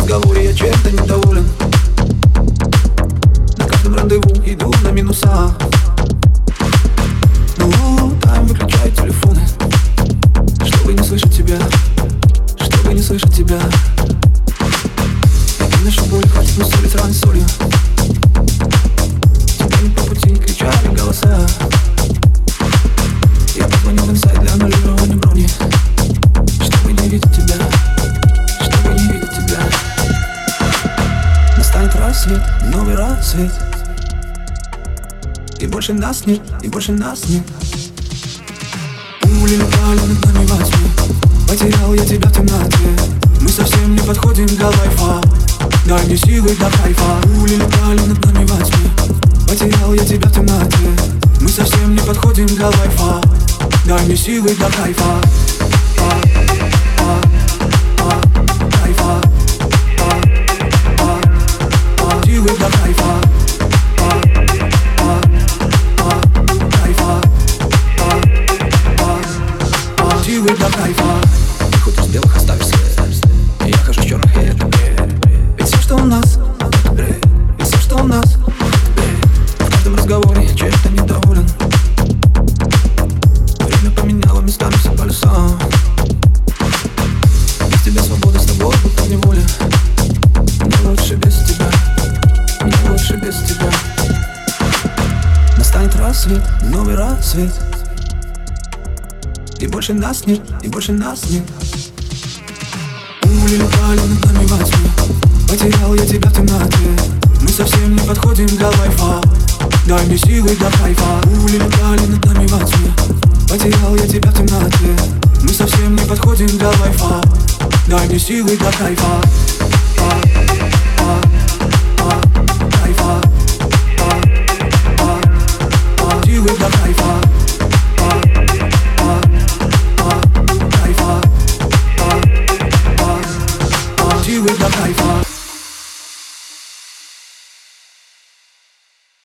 разговоре я чем-то недоволен. На каждом рандеву иду на минуса. Ну, там выключают телефоны, чтобы не слышать тебя, чтобы не слышать тебя. Я нашу боль хватит мусолить раны солью. Тебе не по пути кричали голоса. Я позвонил на сайт для аннулирования брони, чтобы не видеть тебя, чтобы не видеть тебя. Настанет рассвет, новый рассвет, и больше нас нет, и больше нас нет. Пули летали над нами во тьме, потерял я тебя в темноте. Мы совсем не подходим для лайфа, дай мне силы для кайфа. Пули летали над нами во тьме, потерял я тебя в темноте. Мы совсем не подходим для лайфа, дай мне силы для кайфа. Кайфа. Силы для кайфа. Силы для кайфа. Ты хоть из белых оставишь след, я хожу в черных, и это бред. Ведь все, что у нас, это бред. Ведь все, что у нас, это бред. В каждом разговоре я чем-то недоволен. Время поменяло местами все полюса. Без тебя свобода, с тобой будто в неволе. Мне лучше без тебя, мне лучше без тебя. Настанет рассвет, новый рассвет, и больше нас нет, и больше нас нет. Пули летали над нами во тьме, потерял я тебя в темноте. Мы совсем не подходим для лайфа, дай мне силы для кайфа. Пули летали над нами во тьме, потерял я тебя в темноте. Мы совсем не подходим для лайфа, дай мне силы для кайфа. Кайфа. Силы для кайфа.